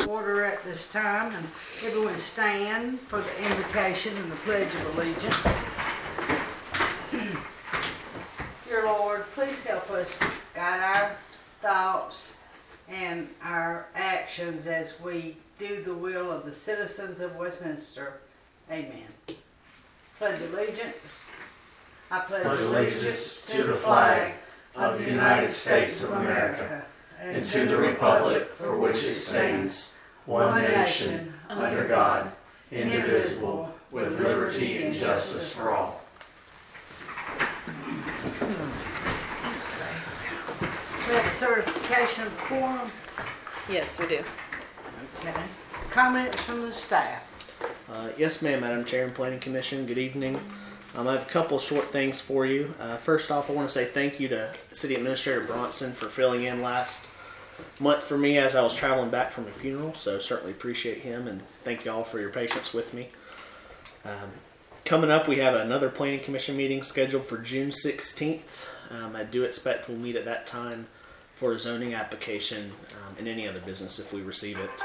to order at this time, and everyone stand for the invocation and the Pledge of Allegiance. Dear Lord, please help us guide our thoughts and our actions as we do the will of the citizens of Westminster. Amen. Pledge allegiance. I pledge allegiance to the flag of the United States of America and to the republic for which it stands, one nation, under God, indivisible, with liberty and justice for all. We have a certification of quorum. Yes, we do. Okay. Comments from the staff. Yes, ma'am, Madam Chair and Planning Commission. Good evening. I have a couple short things for you. First off, I want to say thank you to City Administrator Bronson for filling in last month for me as I was traveling back from a funeral, so certainly appreciate him, and thank you all for your patience with me. Coming up, we have another Planning Commission meeting scheduled for June 16th. I do expect we'll meet at that time for a zoning application and any other business if we receive it.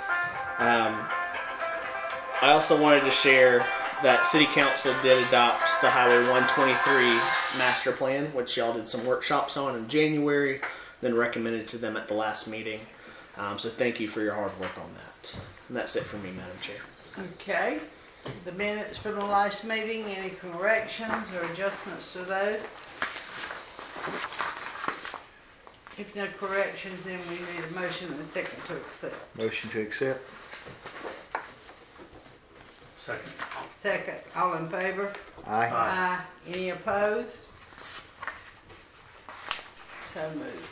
I also wanted to share that City Council did adopt the Highway 123 Master Plan, which y'all did some workshops on in January, then recommended to them at the last meeting. So thank you for your hard work on that. And that's it for me, Madam Chair. Okay. The minutes from the last meeting, any corrections or adjustments to those? If no corrections, then we need a motion and a second to accept. Motion to accept. Second. Second. All in favor? Aye. Aye. Any opposed? So moved.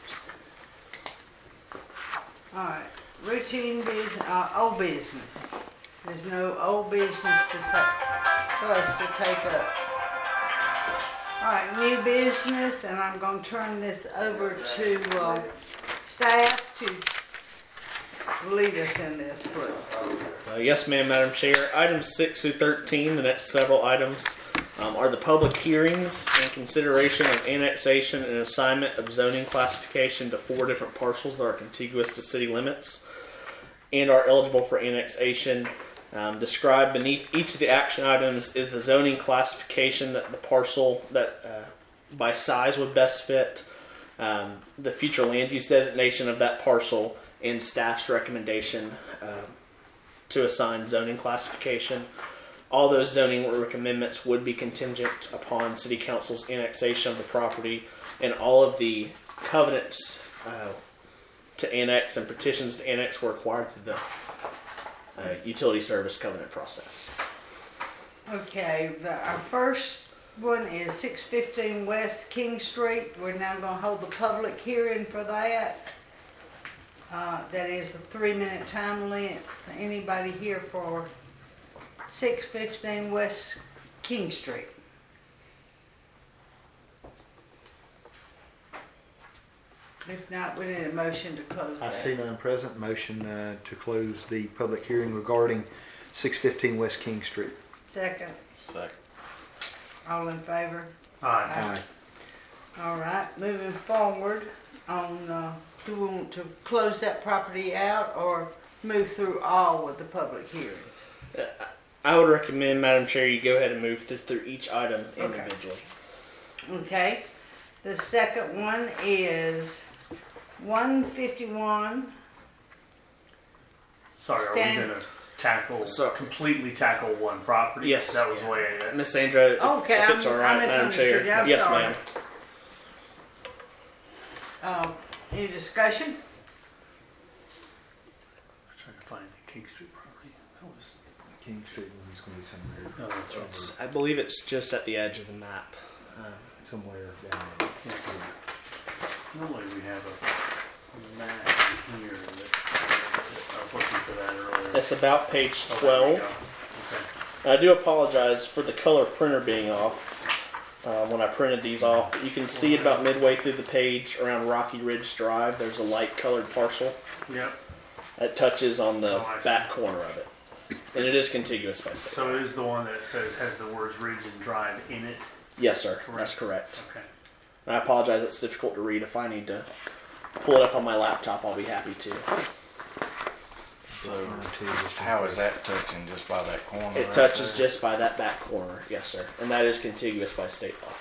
All right. Routine business, old business. There's no old business for us to take up. All right, new business, and I'm going to turn this over to staff to lead us in this, please. Yes, ma'am, Madam Chair. Items 6 through 13, the next several items, are the public hearings and consideration of annexation and assignment of zoning classification to 4 different parcels that are contiguous to city limits and are eligible for annexation. Described beneath each of the action items is the zoning classification that the parcel that by size would best fit, the future land use designation of that parcel, and staff's recommendation to assign zoning classification. All those zoning amendments would be contingent upon City Council's annexation of the property, and all of the covenants to annex and petitions to annex were required through the utility service covenant process. Okay, our first one is 615 West King Street. We're now going to hold the public hearing for that. That is a 3-minute time limit. Anybody here for 615 West King Street? If not, we need a motion to close that. I see none present. Motion to close the public hearing regarding 615 West King Street. Second. Second. All in favor? Aye. All right, moving forward on, do we want to close that property out or move through all of the public hearings? I would recommend, Madam Chair, you go ahead and move through each item individually. Okay, the second one is 151. Sorry, are we going to completely tackle one property? Yes. That was the way I... Miss Sandra, Okay, if it's all right, Madam Chair. I'm Yes, sorry. ma'am. Any discussion? I'm trying to find the King Street property. That was... King Street one's going to be somewhere. Oh, that's right. I believe it's just at the edge of the map. Somewhere down there. Yeah. Normally we have a map here that I was looking for that earlier. It's about page Oh, there we 12. go. Okay. I do apologize for the color printer being off when I printed these off, but you can see it about midway through the page around Rocky Ridge Drive. There's a light colored parcel Yep. that touches on the I see. back corner of it. And it is contiguous by state. So it is the one that says has the words Ridge and Drive in it? Yes, sir. Correct. That's correct. Okay. And I apologize, it's difficult to read. If I need to pull it up on my laptop, I'll be happy to. So how is that touching just by that corner? It right touches there? just by that back corner, yes, sir. And that is contiguous by state law.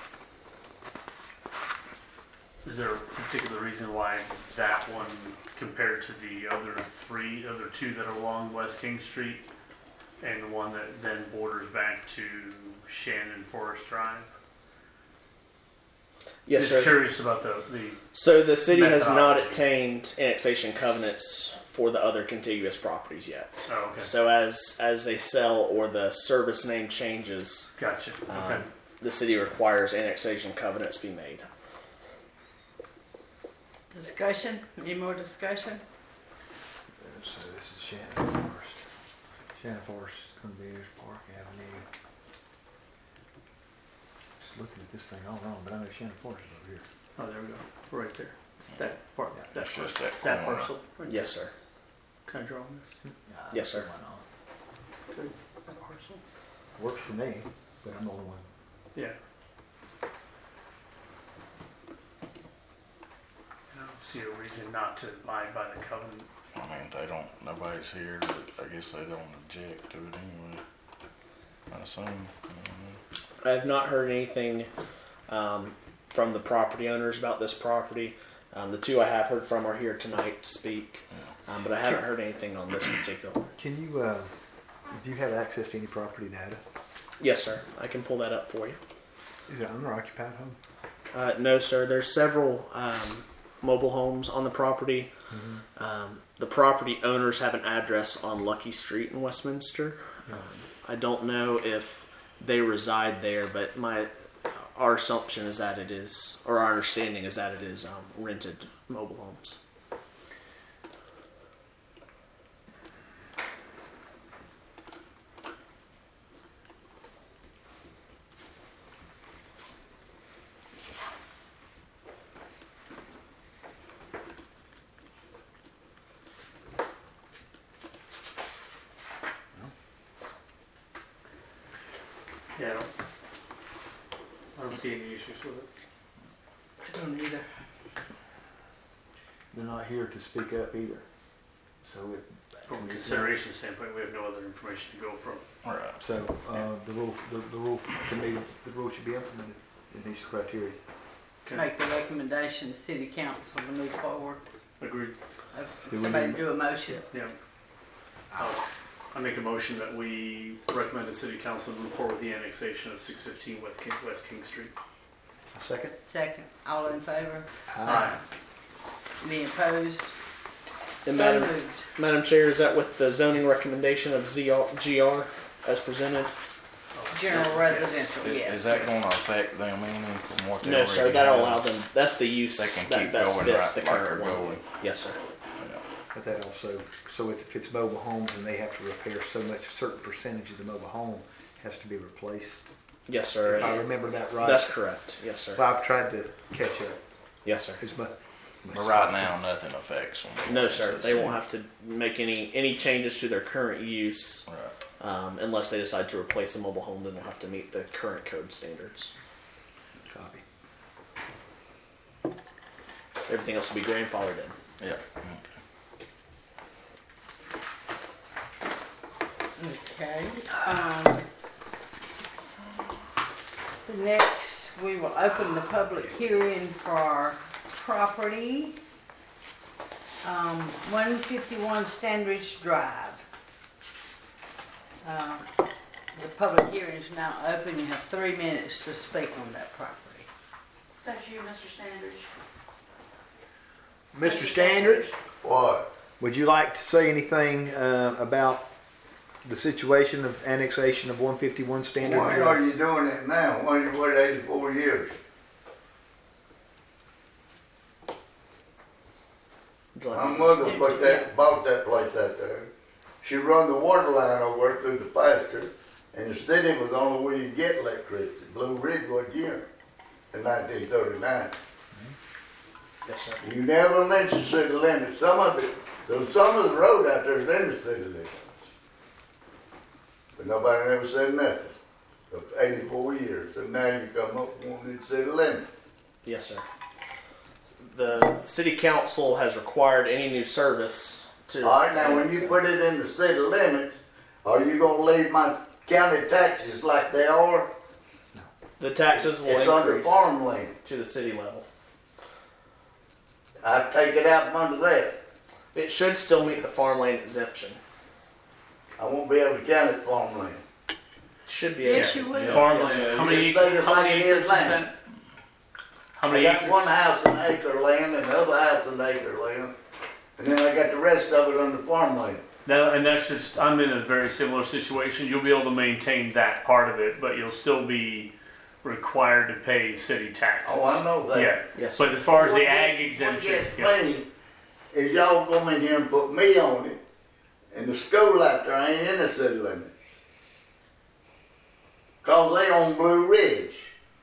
Is there a particular reason why that one compared to the other two that are along West King Street and the one that then borders back to Shannon Forest Drive? Yes, Just sir. curious about the So the city has not methodology. obtained annexation covenants for the other contiguous properties yet. oh, okay. So as they sell or the service name changes, Gotcha. Okay. the city requires annexation covenants be made. Discussion? Any more discussion? So this is Shannon Forest. Shannon Forest is going to be there's Park Avenue. Just looking at this thing all wrong, but I know Shannon Forest is over here. Oh, there we go. Right there. That part. Yeah, That it's part. just that That corner. parcel. Right Yes, sir. there. Can I draw on this? Yes, sir. Why not? Good. That parcel. Works for me, but I'm the only one. Yeah. I don't see a reason not to abide by the covenant. I mean, they don't. Nobody's here. I guess they don't object to it anyway. I assume. I have not heard anything from the property owners about this property. The two I have heard from are here tonight to speak, but I haven't heard anything on this particular one. Can you, do you have access to any property data? Yes, sir. I can pull that up for you. Is it owner occupied home? No, sir. There's several mobile homes on the property. The property owners have an address on Lucky Street in Westminster. I don't know if they reside there, but our assumption is that it is, or our understanding is that it is rented mobile homes. Yeah. I don't see any issues with it. I don't either. They're not here to speak up either. So it. From a consideration standpoint, we have no other information to go from. Right. So the rule to me, the rule should be implemented in these criteria. Okay. Make the recommendation to city council to move forward. Agreed. Do we Somebody need- do a motion. Yeah. I make a motion that we recommend the city council move forward with the annexation of 615 West King Street. A second? Second. All in favor? Aye. Any opposed? And So Madam, moved. Madam Chair, is that with the zoning recommendation of GR as presented? General residential, yes. Is that going to affect them any from what they No, sir. already That'll have? allow them. That's the use They can that keep best going fits right the like current they're one. going. Yes, sir. Yeah. But that also, so if it's mobile homes and they have to repair so much, a certain percentage of the mobile home has to be replaced. Yes, sir. If I remember that right. That's correct. Yes, sir. Well, I've tried to catch up Yes, sir. as much. But right now, nothing affects them. No, sir. They won't have to make any changes to their current use Right. unless they decide to replace a mobile home. Then they'll have to meet the current code standards. Copy. Everything else will be grandfathered in. Yeah. Okay. Next, we will open the public hearing for property, 151 Standridge Drive. The public hearing is now open. You have 3 minutes to speak on that property. That's you, Mr. Standridge. Mr. Standards, What? would you like to say anything about the situation of annexation of 151 Standard Why Drive? are you doing it now? Why you wait 84 years? Would you like My me- mother bought that place out there. She run the water line over through the pasture, and the city was the only way you get electricity. Blue Ridge was here in 1939. Yes, sir. You never mentioned city limits. Some of the road out there is in the city limits. But nobody never said nothing. For 84 years, and now you come up wanting the city limits. Yes, sir. The city council has required any new service to. All right, now when you put it in the city limits, are you gonna leave my county taxes like they are? The taxes will It's under increase farmland. to the city level. I take it out from under that. It should still meet the farmland exemption. I won't be able to count it farmland. Should be. Yes, able you will. Farmland, how many, Just leave it how like many it is acres is now. that? How I many got acres? one house an acre land and the other house an acre land. And then I got the rest of it under farmland. That, and that's just, I'm in a very similar situation. You'll be able to maintain that part of it, but you'll still be required to pay city taxes. Oh, I know that. Yeah, Yes. but as far as What the gets- ag what exemption, gets yeah. me is y'all come in here and put me on it, and the school out there ain't in the city limit. Cause they on Blue Ridge.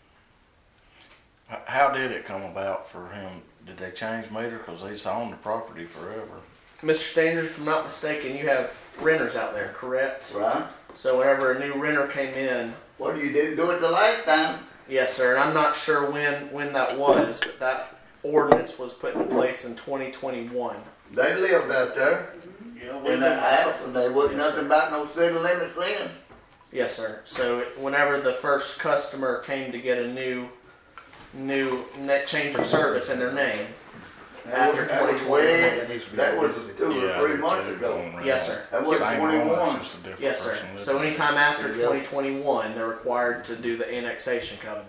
How did it come about for him? Did they change meter? Cause he's owned the property forever. Mr. Standard, if I'm not mistaken, you have renters out there, correct? Right? So whenever a new renter came in, Well, you didn't do it the last time. yes, sir. And I'm not sure when that was, but that ordinance was put in place in 2021. They lived out there Yeah, in that house, and they wasn't Yes, nothing about no city limits then. Yes, sir. So whenever the first customer came to get a new net change of service in their name, after That was 2021. way- that was 2 or 3 months ago. Yes, sir. That was Same 21. home, it's just a different Yes, sir. person living So in it. anytime after There you go. 2021, they're required to do the annexation covenant.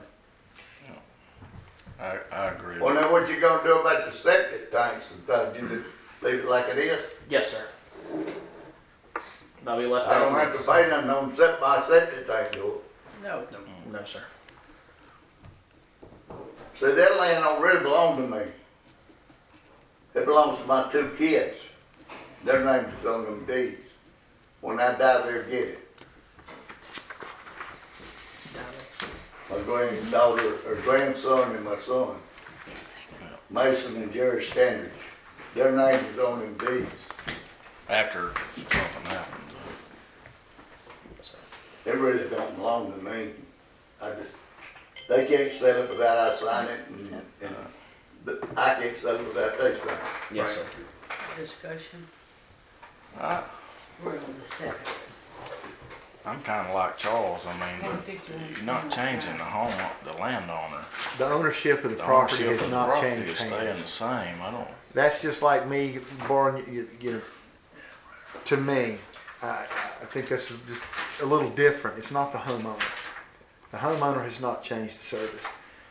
I agree. Well, now what you gonna do about the septic tanks and stuff? You just leave it like it is? Yes, sir. They'll be left I as don't have to is. pay nothing on my septic tank, do No. No, sir. it? See, that land don't really belong to me. It belongs to my 2 kids. Their names is on them deeds. When I die, they'll get it. My granddaughter, or grandson and my son. Mason and Jerry Standridge. Their names is on them deeds. After something happens. It really don't belong to me. They can't sell it without I sign it, but I can't sell it without they sign it. Yes, sir. Discussion. I, We're on the second. I'm kinda like Charles, I mean, 151. you're not changing the home, the landowner. The ownership of the The property ownership has of the not property changed is staying hands. the same, I don't, That's just like me borrowing, to me, I think this is just a little different. It's not the homeowner. The homeowner has not changed the service.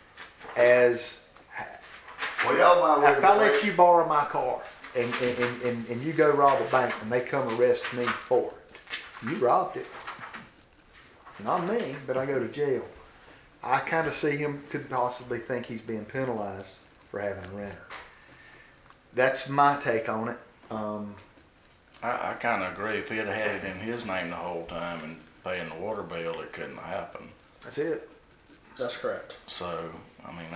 Well, y'all might If I let you borrow my car and you go rob a bank and they come arrest me for it, you robbed it. Not me, but I go to jail. I kind of see him, could possibly think he's being penalized for having a renter. That's my take on it. I kinda agree, if he'd had it in his name the whole time and paying the water bill, it couldn't have happened. That's it. That's correct. So, I mean,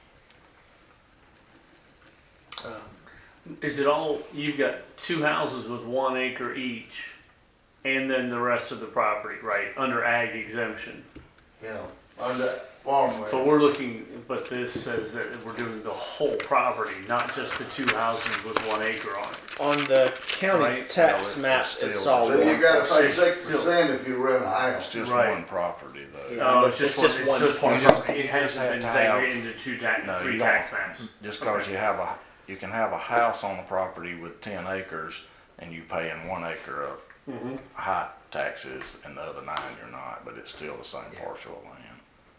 Is it all, you've got 2 houses with 1 acre each, and then the rest of the property, right, under ag exemption? Yeah, under farmland. But we're looking, but this says that we're doing the whole property, not just the 2 houses with 1 acre on it. On the county Right. tax Well, map, it's still- it's all So you one. gotta pay Still- 6% if you rent a it's house. just Right. one property though. Yeah. Oh, but it's just it's one, just one it's just one You just- property. It you just hasn't have been to have- segregated into 2 No, 3 you tax don't. maps. Just cause Okay. you can have a house on the property with 10 acres and you paying 1 acre of Mhm. high taxes and the other 9 you're not, but it's still the same parcel of land.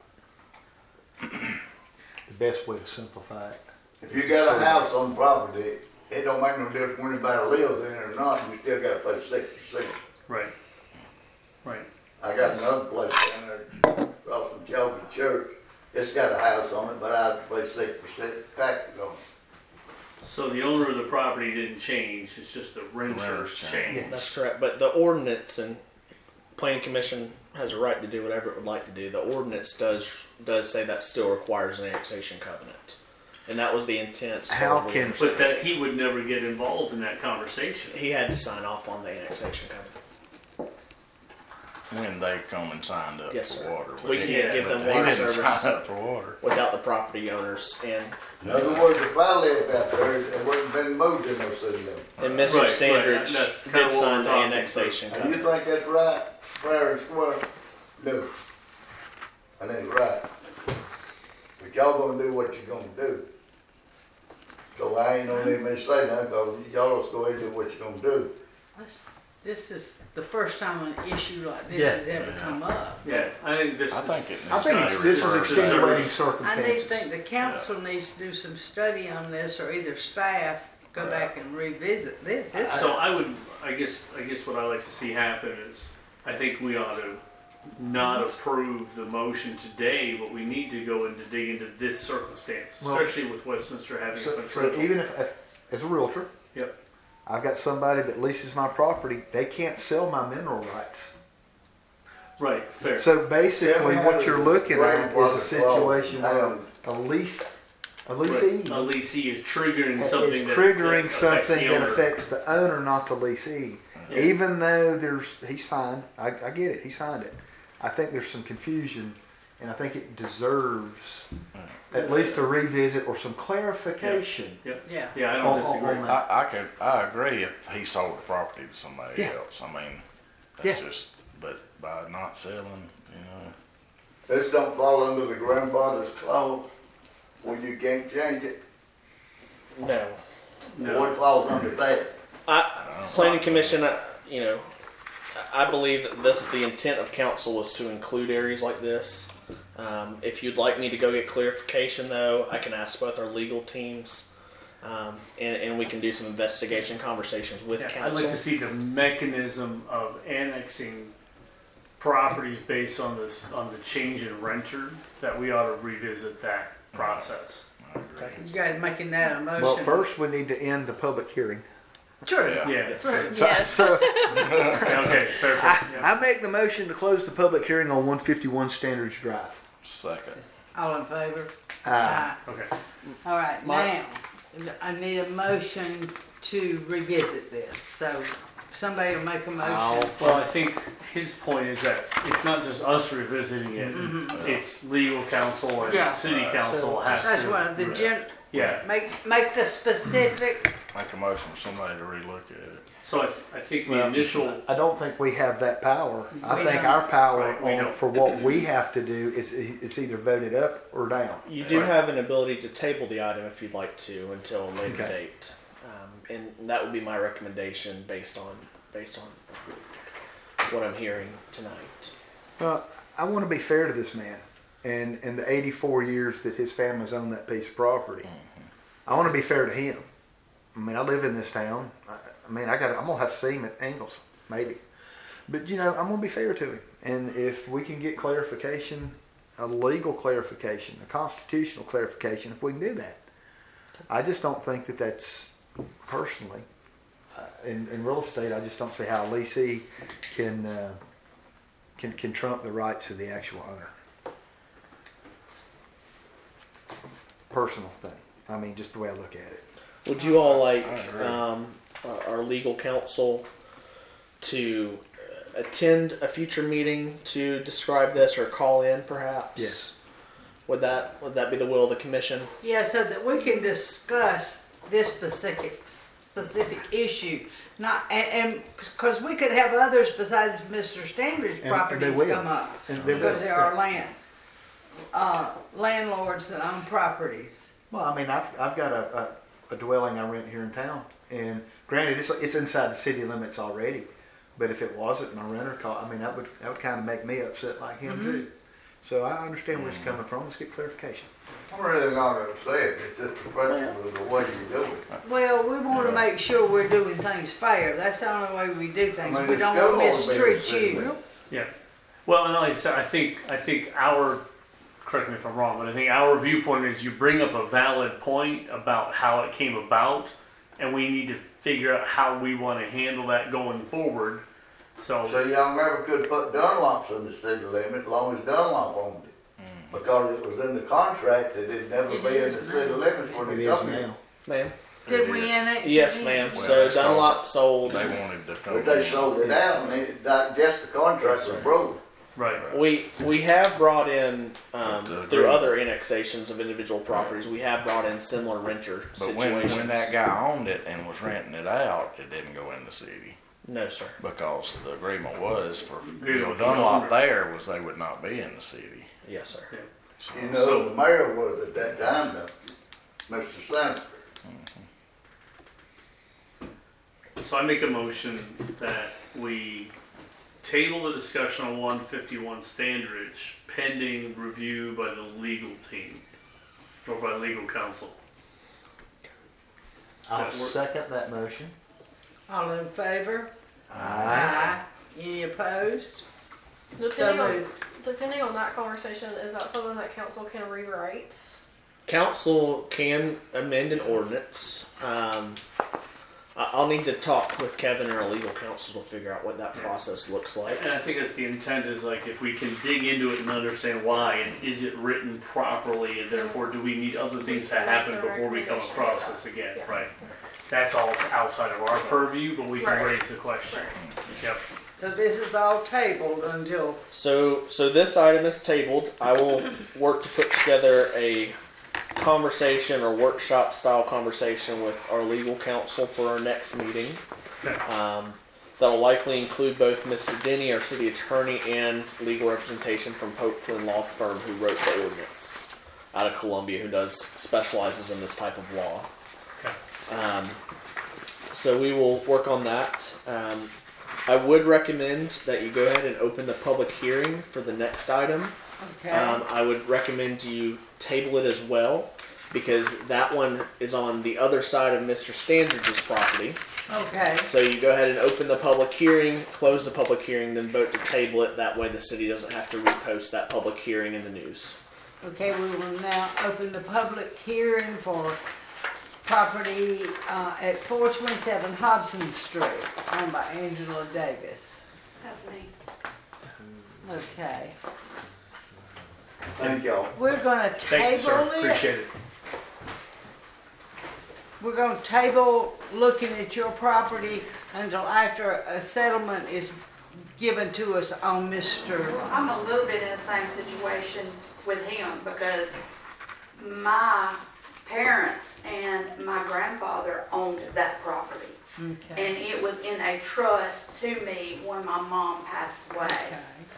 The best way to simplify it. If you got a house on property, it don't make no difference when anybody lives in it or not, you still gotta pay 6%. Right. Right. I got another place down there across from Shelby Church. It's got a house on it, but I have to pay 6% taxes on it. So the owner of the property didn't change, it's just the renter Renter's changed. changed. That's correct. But the ordinance, and planning commission has a right to do whatever it would like to do. The ordinance does say that still requires an annexation covenant, and that was the intent. as far How as we can- understand. But that he would never get involved in that conversation. He had to sign off on the annexation covenant. when they come and signed up Yes, for sir. water. We But can't give them he water didn't service. sign up for water. without the property owners. And In other words, if I lived out there, it wouldn't been moved in no city limits. Mr. Right, right. Standridge That's kinda did what sign we're the talking. annexation And you covenant. think that's right, fair and square? No. That ain't right. But y'all gonna do what you're gonna do. So I ain't gonna even say nothing, cause y'all just go ahead and do what you're gonna do. This is the first time an issue like this Yeah. has ever come up. Yeah, I think this I is. think it needs I think to it's, be this is referred to. extenuating I need to circumstances. think the council needs to do some study on this, or either staff go back and revisit this. So I guess what I like to see happen is, I think we ought to not approve the motion today, but we need to go into dig into this circumstance, Well, especially with Westminster having a So potential. even if, as a realtor, Yep. I've got somebody that leases my property, they can't sell my mineral rights. Right, fair. So basically, what you're looking at is a situation where Um, a leasee A leasee is triggering is something that triggering affects something the that owner. affects the owner, not the leasee. Yeah. Even though he signed, I get it, he signed it. I think there's some confusion, and I think it deserves at least a revisit or some clarification. Yeah. Yeah, I don't on- disagree. on that. I agree if he sold the property to somebody Yeah. else. I mean, that's Yeah. just, but by not selling, you know. This don't fall under the grandfather's clause, where you can't change it. No. No. What clause under that? Planning Commission, I believe that the intent of council was to include areas like this. If you'd like me to go get clarification, though, I can ask both our legal teams, and we can do some investigation conversations with Yeah, I'd council. like to see the mechanism of annexing properties based on the change in renter, that we ought to revisit that process. I agree. You guys making that a motion? Well, first we need to end the public hearing. True. Yeah. Yeah. So Okay, fair. Yeah. I make the motion to close the public hearing on 151 Standards Drive. Second. All in favor? Aye. Okay. All right, Mike? now, I need a motion to revisit this. So somebody will make a motion. Well, I think his point is that it's not just us revisiting it; it's legal counsel and Yeah. city council has That's to. what, the Yeah. make the specific, Make a motion for somebody to relook at it. So I think the Well, initial. I don't think we have that power. I We think don't. our power Right, we don't. for what we have to do is either voted up or down. You do Right. have an ability to table the item if you'd like to until a later Okay. date, and that would be my recommendation based on what I'm hearing tonight. Well, I want to be fair to this man and the 84 years that his family's owned that piece of property. I want to be fair to him. I mean, I live in this town. I'm gonna have to see him at Angles, maybe. But I'm gonna be fair to him. And if we can get clarification, a legal clarification, a constitutional clarification, if we can do that, I just don't think that that's personally in real estate. I just don't see how a leasee can trump the rights of the actual owner. Personal thing. I mean, just the way I look at it. Would you all like I agree. our legal counsel to attend a future meeting to describe this, or call in perhaps? Yes. Would that be the will of the commission? yeah, so that we can discuss this specific issue. Not, and because we could have others besides Mr. Standridge And they properties will. come up. And they Because will. there are landlords that own properties. Well, I mean, I've got a dwelling I rent here in town, and granted, it's inside the city limits already. But if it wasn't, my renter call, I mean, that would kind of make me upset like him too. So I understand where he's coming from. Let's get clarification. I'm really not upset, it's just a question of the way you do it. Well, we want to make sure we're doing things fair. That's the only way we do things. I mean, We it's don't still want to all been mistreat city you. limits. Yeah. Well, and like I said, I think our, correct me if I'm wrong, but I think our viewpoint is you bring up a valid point about how it came about, and we need to figure out how we want to handle that going forward. So So, y'all never could put Dunlops in the city limit as long as Dunlop owned it. Because it was in the contract that it'd never It be in is the now. city limits when It they is come in. now. Ma'am? Did we annex it? Yes, in? ma'am. Well, So it's called- Dunlop sold. They wanted to come. But they sold it out and I guess the contract was broke. Right. We have brought in the through agreement. other annexations of individual properties. We have brought in similar renter But situations. when that guy owned it and was renting it out, it didn't go in the city. No, sir. Because the agreement was for Agreement Bill with the Dunlop owner. there was they would not be in the city. Yes, sir. So, You know, who the mayor was at that time, though, Mr. Slammer. So I make a motion that we table the discussion on 151 Standridge pending review by the legal team or by legal counsel. I'll Does that work? second that motion. All in favor? Aye. Any opposed? So Depending on, moved. depending on that conversation, is that something that council can rewrite? Council can amend an ordinance. I'll need to talk with Kevin or our legal counsel to figure out what that process looks like. And I think that's the intent is like if we can dig into it and understand why and is it written properly and therefore do we need other things to happen before we come across this again, Yeah. right? That's all outside of our purview, but we can Right. raise the question. Yep. So this is all tabled until, So this item is tabled. I will work to put together a conversation or workshop style conversation with our legal counsel for our next meeting. That'll likely include both Mr. Denny, our city attorney, and legal representation from Pope Flynn Law Firm, who wrote the ordinance out of Columbia, who specializes in this type of law. Okay. So we will work on that. I would recommend that you go ahead and open the public hearing for the next item. okay. I would recommend you table it as well, because that one is on the other side of Mr. Standridge's property. Okay. So you go ahead and open the public hearing, close the public hearing, then vote to table it. That way the city doesn't have to repost that public hearing in the news. Okay, we will now open the public hearing for property at 427 Hobson Street, owned by Angela Davis. That's me. Okay. Thank y'all. We're gonna Thank you, sir. table it. Appreciate it. We're gonna table looking at your property until after a settlement is given to us on Mr. I'm a little bit in the same situation with him because my parents and my grandfather owned that property. Okay. And it was in a trust to me when my mom passed away. Okay.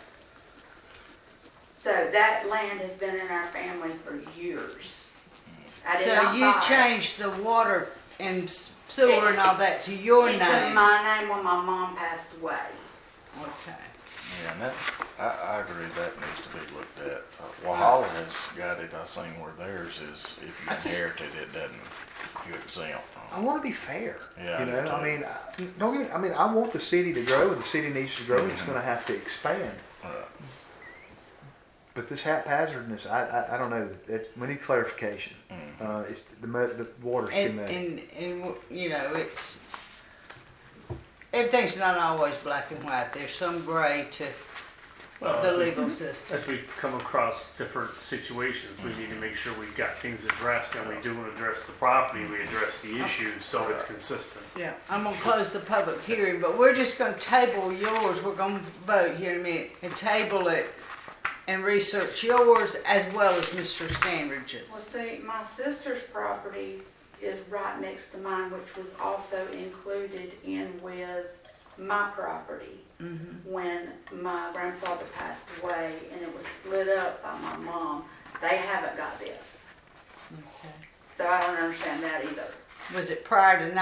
So that land has been in our family for years. I did So not you buy it. changed the water and sewer and all that to your It name? took my name when my mom passed away. Okay. yeah, and that, I agree that needs to be looked at. Walhalla has got it, I seen where theirs is, if you inherit it, it doesn't, you exempt. I want to be fair. Yeah, You I do know, too. I mean, don't get me, I mean, I want the city to grow, and the city needs to grow. It's going to have to expand. But this haphazardness, I don't know. We need clarification. It's the water's too And, muddy. and, you know, it's, everything's not always black and white. There's some gray to Well, the legal system. As we come across different situations, we need to make sure we've got things addressed and we do address the property, we address the issues so it's consistent. Yeah, I'm gonna close the public hearing, but we're just gonna table yours. We're gonna vote here in a minute and table it and research yours as well as Mr. Standridge's. Well, see, my sister's property is right next to mine, which was also included in with my property when my grandfather passed away, and it was split up by my mom. They haven't got this, Okay. so I don't understand that either. Was it prior to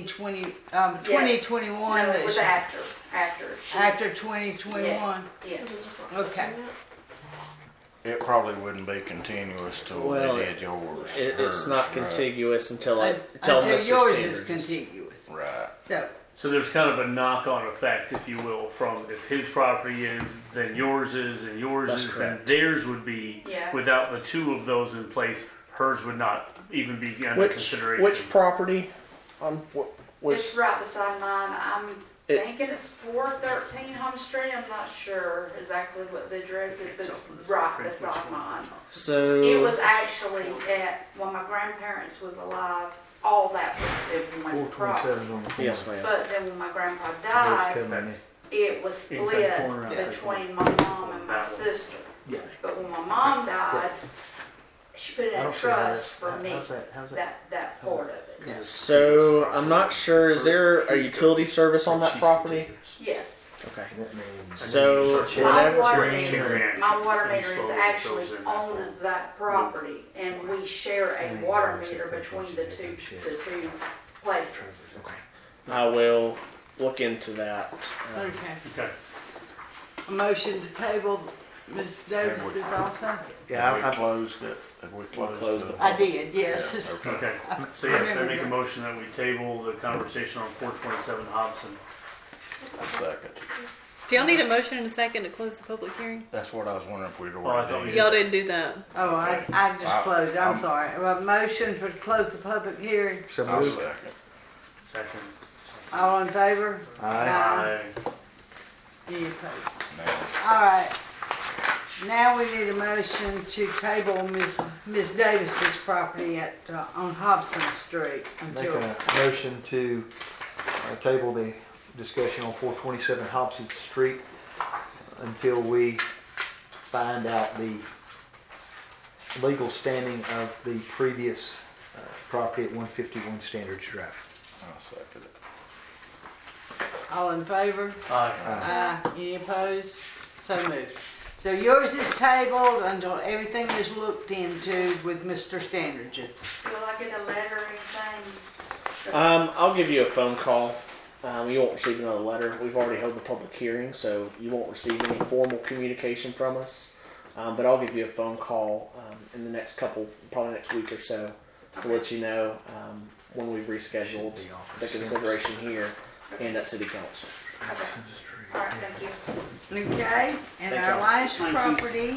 2021? No, it was after. She- After 2021? Yes. Is it just not Okay. touching it? It probably wouldn't be continuous till Well, they did yours. It's hers, not right? contiguous until Until Mr. yours is Standridge's. contiguous. Right. So, So there's kind of a knock-on effect, if you will, from if his property is, then yours is, and yours That's is, correct. then theirs would be, Yeah. without the two of those in place, hers would not even be under consideration. Which property? Which It's right beside mine. I'm It- thinking it's 413 Home Street. I'm not sure exactly what the address is, but it's right beside mine. so It was actually at, when my grandparents was alive, all that was one property. 427 on the corner. Yes, ma'am. But then when my grandpa That's died, telling me. it was split Inside corner, outside between my mom and my That one. sister. Yeah. But when my mom died, she put it I in don't see how trust that's, for me, how's that? that part of it. So I'm not sure. Is there a utility service on that property? Yes. Okay. That means. So My whatever. water Green meter, or- my water meter is Slowly actually fills in that on hole. that property, and we share a Yeah, water yeah, meter yeah, between yeah, the yeah, two, yeah. the two places. I will look into that. Okay. Okay. A motion to table Ms. Davis's also? Yeah, Have we I, closed it? Have we closed closed it? the- I did, yes. Okay. So yes, I make a motion that we table the conversation on 427 Hobson. A second. Do y'all need a motion and a second to close the public hearing? That's what I was wondering if we'd Oh, I thought already we did. Y'all didn't do that. Oh, I just I- closed, I'm I'm- sorry. A motion for to close the public hearing. so I'll moved. second. Second. All in favor? Aye. Aye. Any opposed? Now, All right. Now we need a motion to table Ms. Davis's property at, on Hobson Street Make until, a motion to table the discussion on 427 Hobson Street until we find out the legal standing of the previous property at 151 Standards Drive. I'll second it. all in favor? Aye. Aye. Any opposed? So moved. So yours is tabled until everything is looked into with Mr. Standridge. Will I get a letter or anything? I'll give you a phone call. You won't receive another letter. We've already held the public hearing, so you won't receive any formal communication from us. But I'll give you a phone call in the next probably next week or so, to let you know when we've rescheduled the consideration here and at City Council. Okay. All right, thank you. Okay, and Thank our y'all. last property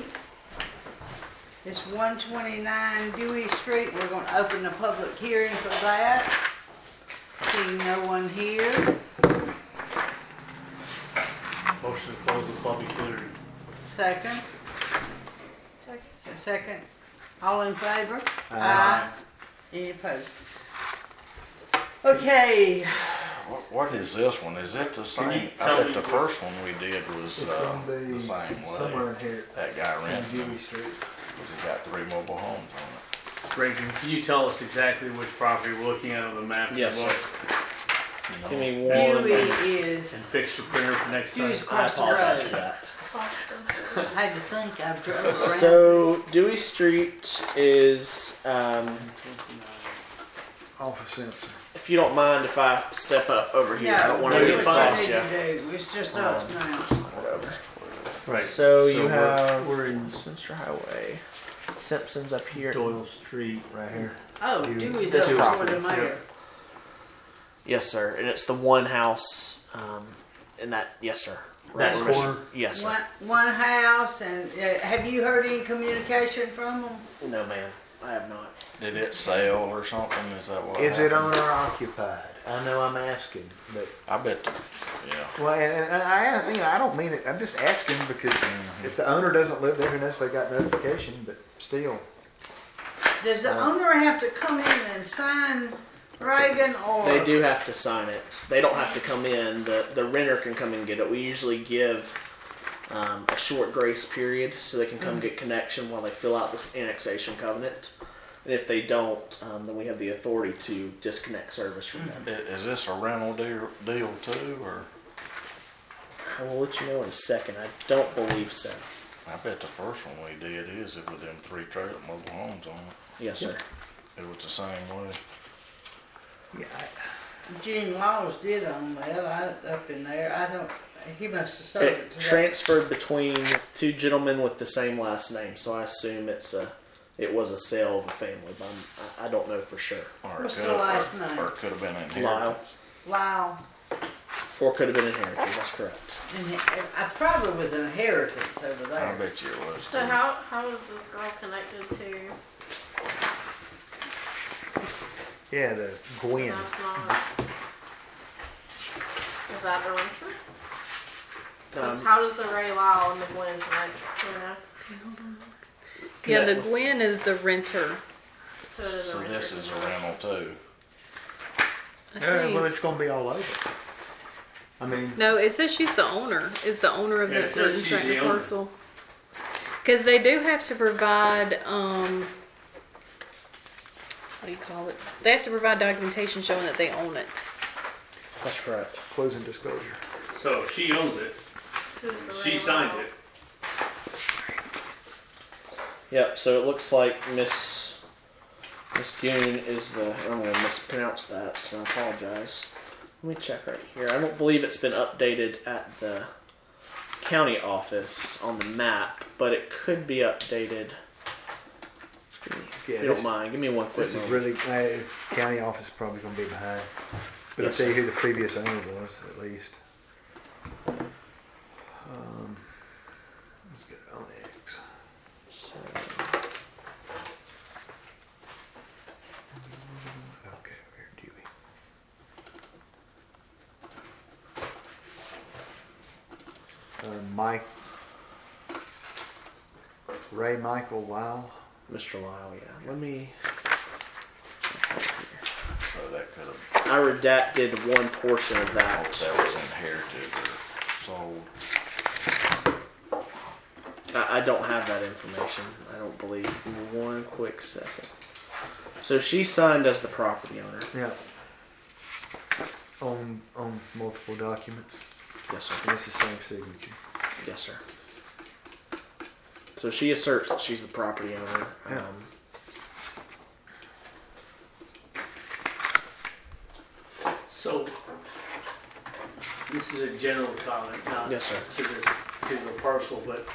is 129 Dewey Street. We're going to open the public hearing for that. Seeing no one here. Motion to close the public hearing. Second. Second. All in favor? Aye. Any opposed? Okay, What is this one? Is it the Can you same? tell I bet me the what- first one we did was It's gonna be the same somewhere way. in here That guy on rented Dewey them Street. because he got 3 mobile homes on it. Reagan, can you tell us exactly which property we're looking at on the map? Yes, Look, You know? Give me one. Dewey And is, fix your printer for next time. Dewey's I across the apologize for road. that. I had to think, I've drove around. So Dewey Street is, Off of Simpson. if you don't mind if I step up over here, I don't want no, to you're get fine. across you. It's just us now. Right. So you have we're in Westminster Highway, Simpson's up here. Doyle Street. Right here. Oh, Dewey's This up toward property. the mayor. Yes, sir. And it's the one house, in that. Yes, sir. That Right. corner? Yes, sir. One house, and have you heard any communication from them? No, ma'am. I have not. Did it sell or something? Is that what Is it happened? owner occupied? I know I'm asking, but I bet. Yeah. well, and I don't mean it. I'm just asking because if the owner doesn't live there, who knows if they got notification? But still, Does the owner have to come in and sign Reagan, or? They do have to sign it. They don't have to come in. The renter can come and get it. We usually give a short grace period so they can come get connection while they fill out this annexation covenant. And if they don't, then we have the authority to disconnect service from them. Is this a rental deal too, or? I will let you know in a second. I don't believe so. I bet the first one we did is it with them 3 trailer mobile homes on it. Yes, sir. It was the same way. yeah, Gene Laws did own that up in there. I don't. He must have sold it It to transferred between 2 gentlemen with the same last name, so I assume it was a sale of a family, but I don't know for sure. Or What's it the could've- last name? Or it could have been in Lyle. here. Lyle. Or could have been inherited. That's correct. And I probably was an inheritance over I there. bet you it was. So too. how is this girl connected to? yeah, the Gwen. That's not. Is that the renter? 'Cause how does the Ray Lyle and the Gwen connect? You know. Yeah, the Gwen is the renter. So it is a So renter. this is a rental too. I Yeah, think. well, it's going to be all over. I mean, No, it says she's the owner. Is the owner of Yeah, that it says certain she's tract the of owner. parcel? Because they do have to provide, what do you call it? They have to provide documentation showing that they own it. That's correct. closing disclosure. So if she owns it, Who's the she Ray signed Lyle? it. Yep. So it looks like Miss Goon is the. I'm going to mispronounce that, so I apologize. Let me check right here. I don't believe it's been updated at the county office on the map, but it could be updated. If Yeah, you don't mind, give me one quick This is moment. really, county office is probably going to be behind. But I'll Yes, tell you sir. who the previous owner was, at least. Let's get on X. So, Okay, here, Dewey. Mike, Ray Michael Lyle. Mr. Lyle, yeah. Let me. So that could have, I redacted one portion of that. that was inherited or sold. I don't have that information. I don't believe. Give me one quick second. So she signed as the property owner. Yeah. On multiple documents. Yes, sir. And it's the same signature. Yes, sir. So she asserts that she's the property owner. Yeah. So this is a general comment, not Yes, sir. to this particular parcel, but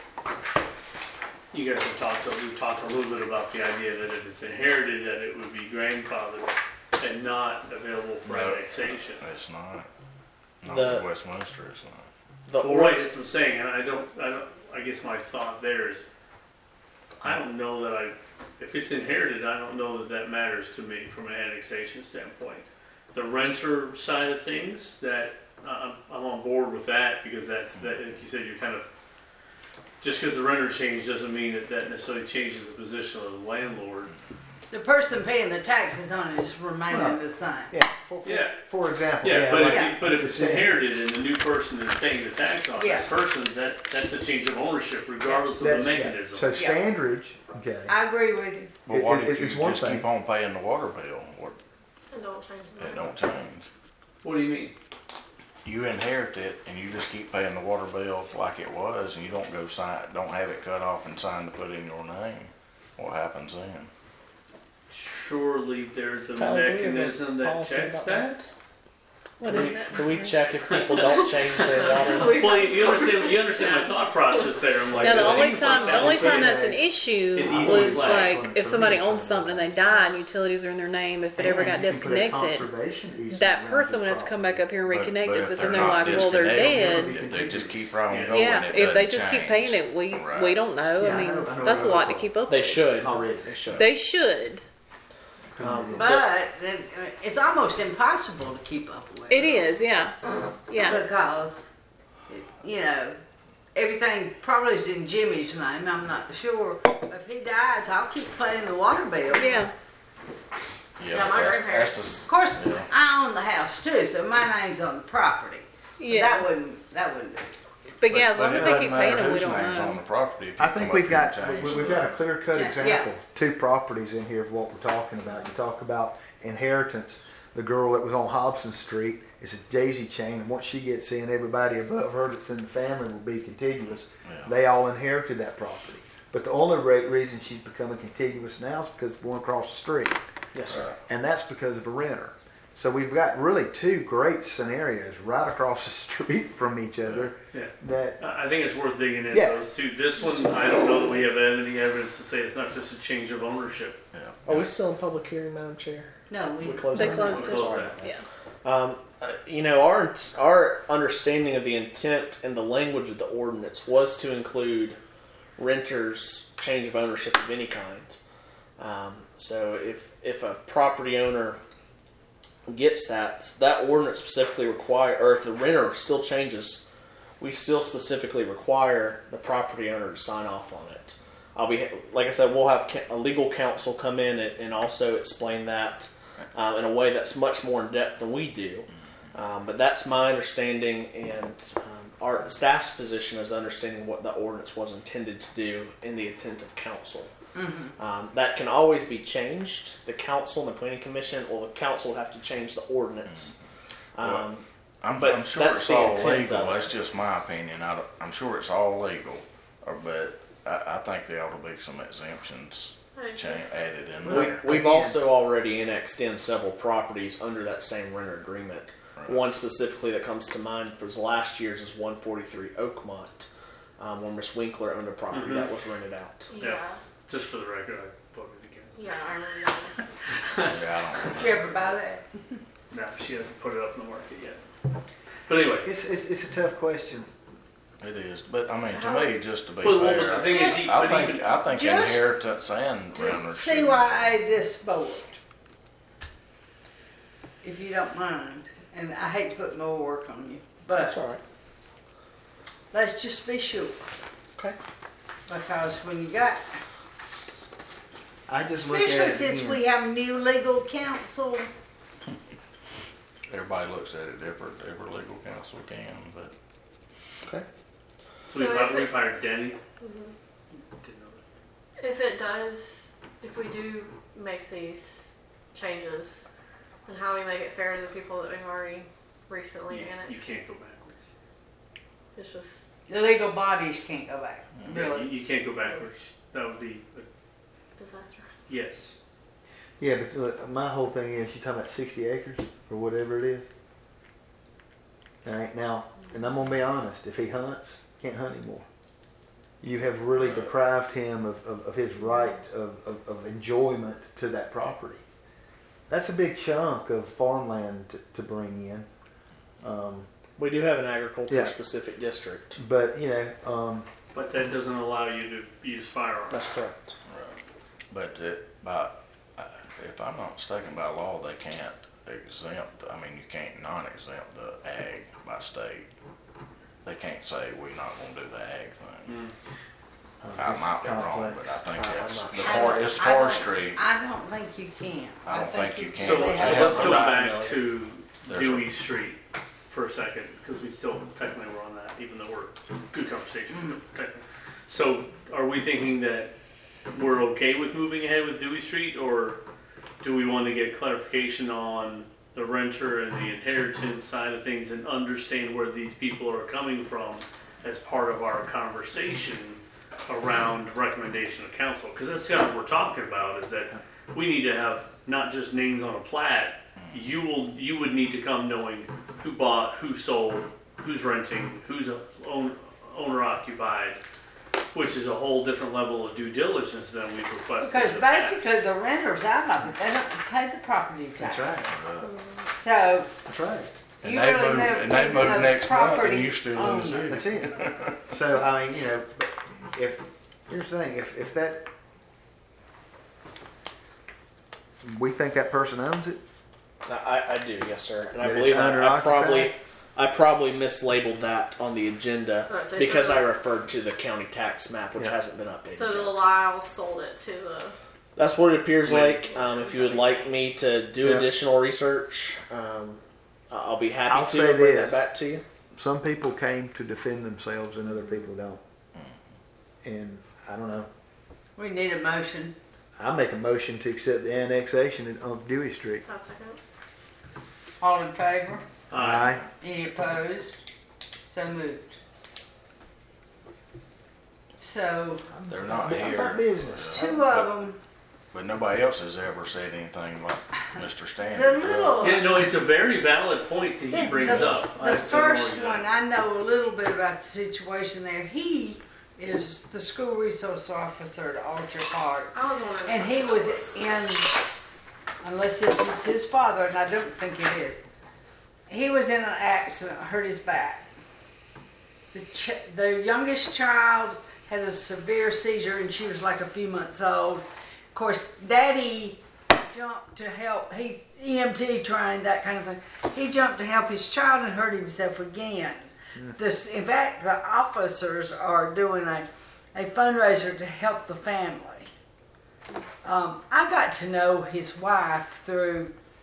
you guys we've talked a little bit about the idea that if it's inherited, that it would be grandfathered and not available for No. annexation. It's not. Not The- in Westminster, it's not. The Well, right, that's what I'm saying, and I guess my thought there is, I don't know that if it's inherited, I don't know that matters to me from an annexation standpoint. The renter side of things, that, I'm on board with that, because that, like you said, you're kind of, just because the renter changed doesn't mean that necessarily changes the position of the landlord. The person paying the taxes on it is remaining the same. Yeah. Yeah. For example. Yeah, like- but if it's inherited and the new person is paying the tax on Yeah. that person, that's a change of ownership regardless of the That's- yeah. mechanism. So Standridge, okay. I agree with you. But what if It's you one just thing. keep on paying the water bill? And don't change the It name. don't change. What do you mean? You inherit it and you just keep paying the water bill like it was and you don't don't have it cut off and signed to put in your name. What happens then? Surely there's a Kyle, do we have a mechanism that policy checks about that. What is it? Can we check if people don't change their water? Well, you understand my thought process there. I'm like, No, the it only seems like time that would be- that's an issue It easily was flags like if somebody owns something and they die and utilities are in their name. If it ever got And you can put a disconnected, conservation easement that around person the would have to come property. back up here and reconnect But it. if But they're then they're not like, well, they're disconnected, dead. if they just keep right on Yeah. going, Yeah, it if they doesn't just keep change. paying it, we Right. don't know. Yeah, I I mean, know that's a where lot to we're keep up They with. should. Already. They should. They should. But it's almost impossible to keep up with. It is, yeah, yeah. Because, you know, everything probably is in Jimmy's name. I'm not sure. If he dies, I'll keep paying the water bill. Yeah, Yeah, Yeah, but my that's grandparents. the- Of course, Yeah. I own the house too, so my name's on the property. So yeah. That wouldn't do. But yeah, as But long it as they doesn't keep matter paying them, we whose don't name's on the know. property if you I come think up we've here got and change we've the- got a clear cut Yeah, example. Two properties in here of what we're talking about. You talk about inheritance. The girl that was on Hobson Street is a daisy chain, and once she gets in, everybody above her that's in the family will be contiguous. Yeah. They all inherited that property. But the only reason she's becoming contiguous now is because of going across the street, Yes, sir. and that's because of a renter. So we've got really two great scenarios right across the street from each other. Yeah. That I think it's worth digging into Yeah. those two. This one, I don't know that we have any evidence to say it's not just a change of ownership. Yeah. Are we still in public hearing, Madam Chair? No, we closed. They on closed that? it. Close that. Yeah. You know, our understanding of the intent and the language of the ordinance was to include renters' change of ownership of any kind. So if a property owner gets that ordinance specifically require, or if the renter still changes, we still specifically require the property owner to sign off on it. Like I said, we'll have a legal counsel come in and also explain that in a way that's much more in depth than we do. But that's my understanding, and our staff's position is understanding what the ordinance was intended to do in the intent of council. That can always be changed. The council and the planning commission, or the council would have to change the ordinance. I'm sure that's it's the all intent legal. of it. That's just my opinion. I'm sure it's all legal, but I think there ought to be some exemptions added in there. We've also already annexed in several properties under that same renter agreement. Right. One specifically that comes to mind for last year's is 143 Oakmont, where Miss Winkler owned a property that was rented out. Yeah. Just for the record, I voted against it. Yeah, I remember that. Yeah, I don't Did you ever buy that? No, she hasn't put it up in the market yet. But anyway. It's a tough question. It is, but I mean, to me, just to be Well, fair, but the thing is, I think Just- inheritance and renters. See why I add this board, if you don't mind. And I hate to put more work on you, That's but all right. let's just be sure. Okay. Because when you got, I just look at especially it since again. we have new legal counsel, Everybody looks at it different. Every legal counsel can, but Okay. So if We've it, hired Denny. Mhm. Didn't know that. if it does, if we do make these changes, then how we make it fair to the people that we've already recently annexed? You can't go backwards. It's just, the legal bodies can't go back. Yeah, Really. you can't go backwards. That would be disaster. yes. Yeah, but look, my whole thing is, you're talking about 60 acres or whatever it is. All right, now, and I'm gonna be honest, if he hunts, can't hunt anymore. You have really deprived him of his right of enjoyment to that property. That's a big chunk of farmland to bring in. We do have an agriculture Yeah. specific district. But, you know, But that doesn't allow you to use firearms. That's correct. but if I'm not mistaken, by law they can't exempt. I mean, you can't non-exempt the ag by state. They can't say we're not going to do the ag thing. I might be wrong, but I think that's it's forestry. I don't think you can. I don't think you can. So, they so have- let's go Right. back to There's Dewey a- Street for a second, because we still technically were on that, even though we're good conversation. Technically. So, are we thinking that we're okay with moving ahead with Dewey Street, or do we want to get clarification on the renter and the inheritance side of things and understand where these people are coming from as part of our conversation around recommendation of council? Because that's kind of what we're talking about, is that we need to have not just names on a plat. You would need to come knowing who bought, who sold, who's renting, who's owner occupied, which is a whole different level of due diligence than we've requested. Because in the past. basically the renter's out of it. They don't pay the property tax. that's right. So That's right. And you they really move, never and they take move no next month, property and you still in the owner. city. That's it. So, I mean, you know, if, here's the thing, if that, we think that person owns it, I do, yes, sir. And I That it's believe under-occupied? I probably mislabeled that on the agenda Right, so because so- I referred to the county tax map, which Yeah. hasn't been updated. So the yet. Lyle sold it to the. That's what it appears like. If you would like me to do Yeah. additional research, I'll be happy I'll to say bring this. that back to you. some people came to defend themselves and other people don't. And I don't know. we need a motion. I make a motion to accept the annexation of Dewey Street. I'll second. All in favor? Aye. Any opposed? So moved. So They're not About here. business. two of them, But nobody else has ever said anything like Mr. the Stanley. little. Yeah, no, it's a very valid point that he brings the, up. The I first don't argue one, that. I know a little bit about the situation there. He is the school resource officer at Orchard Park. I was wondering. And he was in, unless this is his father, and I don't think it is. He was in an accident, hurt his back. The youngest child had a severe seizure, and she was like a few months old. Of course, Daddy jumped to help. He EMT trained, that kind of thing. He jumped to help his child and hurt himself again. In fact, the officers are doing a fundraiser to help the family. I got to know his wife through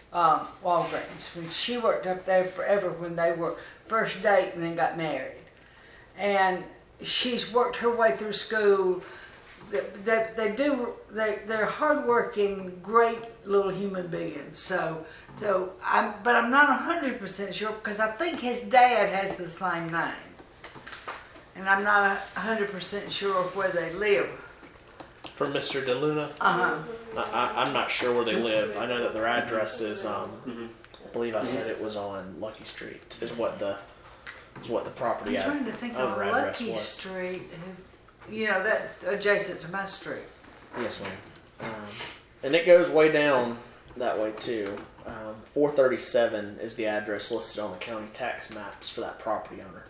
Walgreens. When she worked up there forever when they were first date and then got married. And she's worked her way through school. They're hardworking, great little human beings. But I'm not 100% sure because I think his dad has the same name. And I'm not 100% sure of where they live. For Mr. DeLuna, I'm not sure where they live. I know that their address is. I believe I said it was on Lucky Street. Is what the property I'm trying to think of owner address Lucky was. Street. That's adjacent to my street. Yes, ma'am. And it goes way down that way too. 437 is the address listed on the county tax maps for that property owner.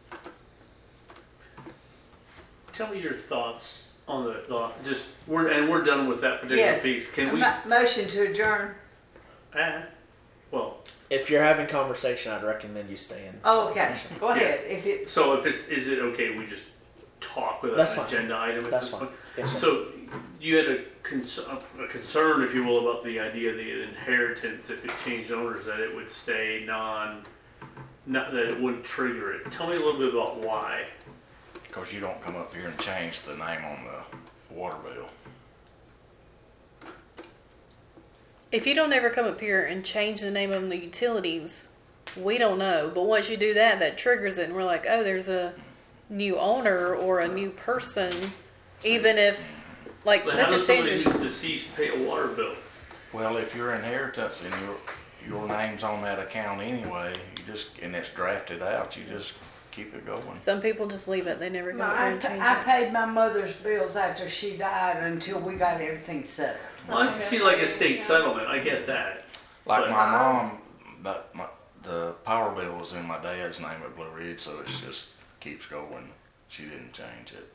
Tell me your thoughts on we're done with that particular Yes. piece. Can we? Motion to adjourn. Well, If you're having conversation, I'd recommend you stay in. Oh, okay. conversation. Go ahead. If it. so is it okay we just talk without That's an fine. agenda item at That's this fine. point? Yes, sir. So you had a concern, if you will, about the idea of the inheritance. If it changed owners, that it would stay not that it wouldn't trigger it. Tell me a little bit about why. Because you don't come up here and change the name on the water bill. If you don't ever come up here and change the name of the utilities, we don't know. But once you do that, that triggers it, and we're like, oh, there's a new owner or a new person, even if, like, But how Mr. does somebody Sanders. who's deceased pay a water bill? Well, if your inheritance and your name's on that account anyway, and it's drafted out, you just keep it going. Some people just leave it; they never come No, up here and change I it. paid my mother's bills after she died until we got everything settled. Well, I see like a state settlement. I get that. Like But- my mom, the power bill was in my dad's name at Blue Ridge, so it just keeps going. She didn't change it.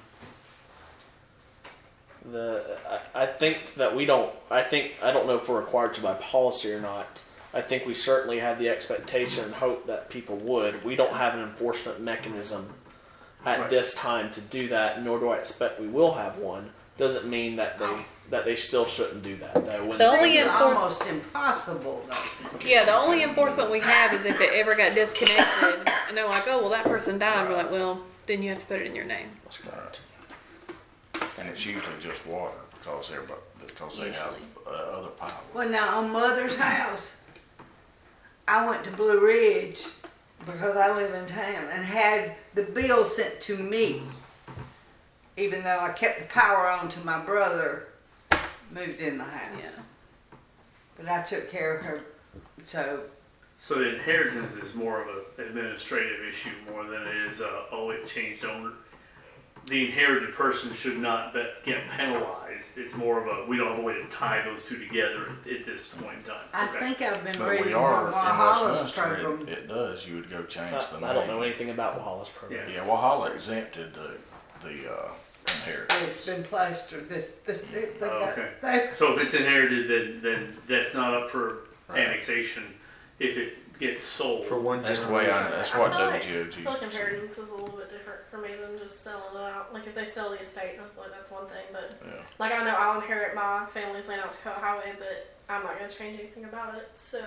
I think that we don't. I don't know if we're required to by policy or not. I think we certainly had the expectation and hope that people would. We don't have an enforcement mechanism at Right. this time to do that, nor do I expect we will have one. Doesn't mean that they still shouldn't do that. The only Seems enforce- almost impossible though. Yeah, the only enforcement we have is if it ever got disconnected, and they're like, "Oh, well, that person died." We're like, "Well, then you have to put it in your name." That's correct. And it's usually just water because they have other power. Well, now on Mother's house, I went to Blue Ridge because I live in town and had the bill sent to me, even though I kept the power on till my brother moved in the house. Yeah. But I took care of her, so So the inheritance is more of an administrative issue more than it is it changed owner. The inherited person should not get penalized. It's more of we don't have a way to tie those two together at this point in time. I Okay. think I've been But reading we are in Walhalla's Westminster. program. It does. You would go change the name. I don't know anything about Wallace program. Yeah. Yeah, Walhalla exempted the inheritance. It's been plastered. Okay. So if it's inherited, then that's not up for annexation. If it gets sold, For one That's the way generation. that's what I feel like WGOG. inheritance is a little bit different for me than just selling it out. Like if they sell the estate, I feel like that's one thing. But Yeah. like I know I'll inherit my family's land out Dakota Highway, but I'm not going to change anything about it. So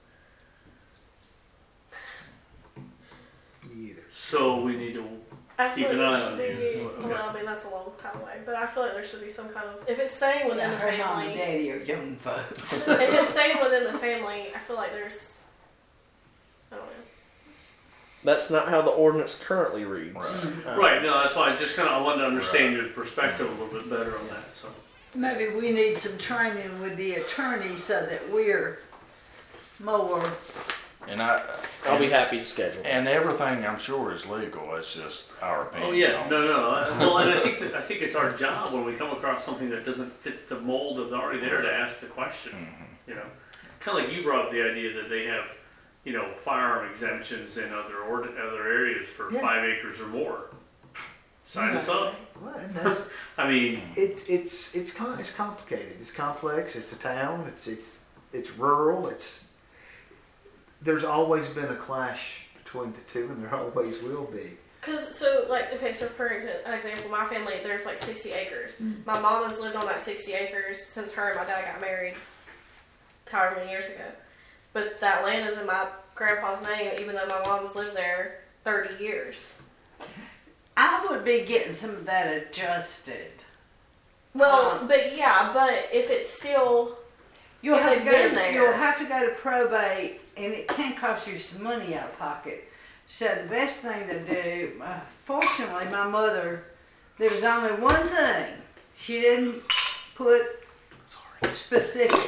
Me either. so we need to. I Keep feel an like eye there on should be. it. Okay. Well, I mean that's a long time away, but I feel like there should be some kind of if it's staying within the Her mom and family. daddy are young folks. If it's staying within the family, I feel like there's. I don't know. That's not how the ordinance currently reads. Right. Right. No, that's why I wanted to understand your perspective a little bit better on that. So. Maybe we need some training with the attorney so that we're more. And I'll be happy to schedule. And everything I'm sure is legal. It's just our opinion. Oh yeah, on no, it. no. Well, and I think it's our job when we come across something that doesn't fit the mold that's already there to ask the question. Mhm. You know, kind of like you brought up the idea that they have, firearm exemptions in other areas for Yeah. 5 acres or more. Sign us up. Well, and that's, I mean, it's complicated. It's complex. It's a town. It's rural. There's always been a clash between the two, and there always will be. So for example, my family, there's like 60 acres. My mom has lived on that 60 acres since her and my dad got married. however many years ago. But that land is in my grandpa's name, even though my mom's lived there 30 years. I would be getting some of that adjusted. Well, but if it's still, You'll If have, to they've go been to, there. you'll have to go to probate, and it can cost you some money out of pocket. So the best thing to do, fortunately, my mother, there was only one thing. She didn't put specific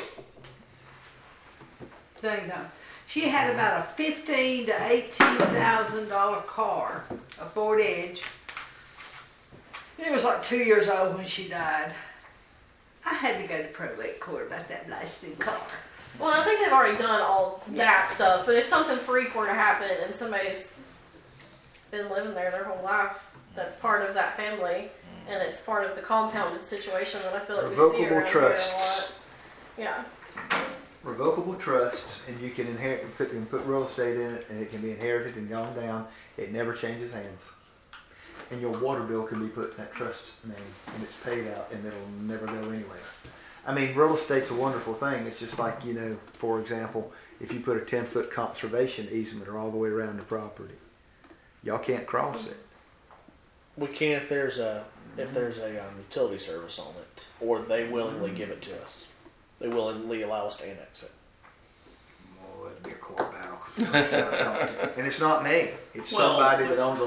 things on. She had about a $15,000 to $18,000 car, a Ford Edge. It was like 2 years old when she died. I had to go to probate court about that blasted car. well, I think they've already done all that stuff. But if something freak were to happen and somebody's been living there their whole life, that's part of that family, and it's part of the compounded situation that I feel like we see Revocable around here a trusts. lot. Yeah. Revocable trusts, and you can put real estate in it, and it can be inherited and gone down. It never changes hands. And your water bill can be put in that trust name, and it's paid out, and it'll never go anywhere. I mean, real estate's a wonderful thing. It's just like, for example, if you put a 10-foot conservation easement all the way around the property, y'all can't cross it. We can if there's a utility service on it, or they willingly give it to us. They willingly allow us to annex it. Oh, that'd be a court battle. And it's not me. It's somebody that owns a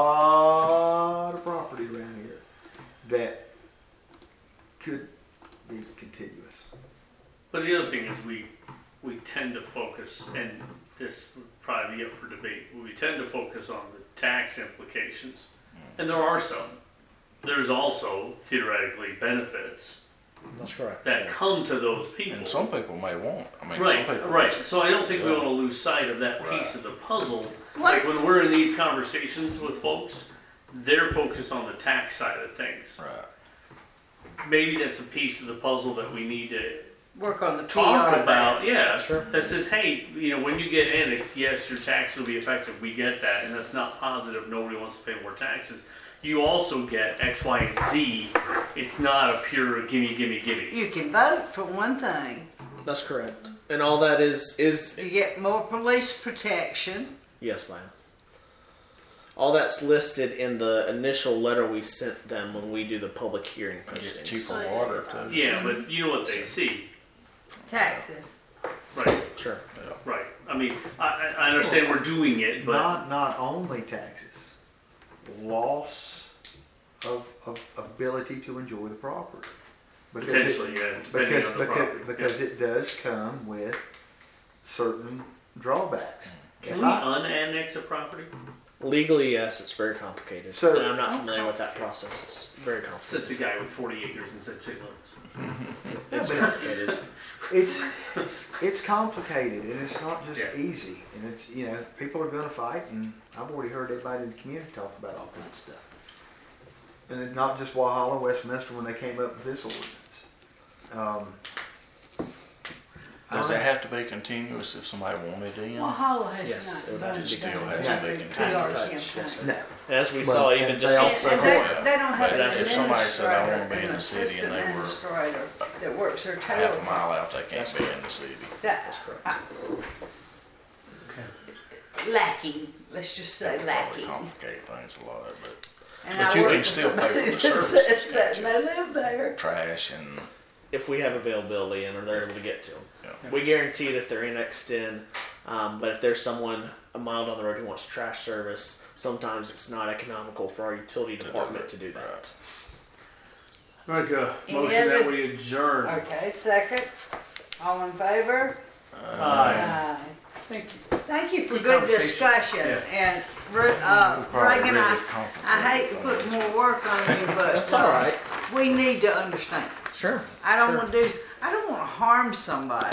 lot of property around here that could be contiguous. But the other thing is we tend to focus, and this would probably be up for debate, we tend to focus on the tax implications. And there are some. There's also theoretically benefits That's correct. that come to those people. And some people may want. I mean, Right, some people right. just- So I don't think we Yeah. want to lose sight of that piece Right. of the puzzle. What? Like when we're in these conversations with folks, they're focused on the tax side of things. Right. Maybe that's a piece of the puzzle that we need to Work on the talk PR about. Yeah, Sure. that says, hey, when you get annexed, yes, your tax will be effective. We get that, and that's not positive. Nobody wants to pay more taxes. You also get X, Y, and Z. It's not a pure gimme, gimme, gimme. You can vote for one thing. That's correct. And all that is You get more police protection. yes, ma'am. All that's listed in the initial letter we sent them when we do the public hearing Get postings. cheaper water too. Yeah, but you know what they see, Taxes. right? Sure. Right. I mean, I understand we're doing it, but Not only taxes, loss of ability to enjoy the property. potentially, yeah, depending on the property. Because it does come with certain drawbacks. Can If we I- unannex a property? Legally, yes, it's very complicated. So- and I'm not familiar with that process. It's very Says complicated. the guy with 40 acres and said city limits. It's but- complicated. It's complicated, and it's not just Yeah. easy. And it's people are going to fight, and I've already heard everybody in the community talk about all kinds of stuff. And it's not just Walhalla, Westminster when they came up with this ordinance. Does it have to be continuous if somebody wanted in? Walhalla has Yes, it would not have done to be still done has to be the continuous. PR Touch, campaign. yes, sir. No, As we Well, saw, and even they just also- And Yeah. they don't have But an if somebody said, "I wanna be administrator, in an the city," and assistant they were administrator that works their tail half a off. mile out, they can't be in the city. That's correct. lacking. Let's just say That lacking. probably complicate things a lot, but And But I you work can with still pay somebody for the that services, says that, can't and they live there. trash and if we have availability and they're able to get to them. Yeah. We guarantee it if they're annexed in. But if there's someone a mile down the road who wants trash service, sometimes it's not economical for our utility department to do that. Make a Any motion that other- we adjourn. Okay, second. All in favor? Aye. Thank you. Thank you for Good good conversation. discussion. Yeah. And we probably Reagan, really I complicate hate to put things. more work on you, but That's all right. we need to understand. Sure. I don't Sure. want to harm somebody.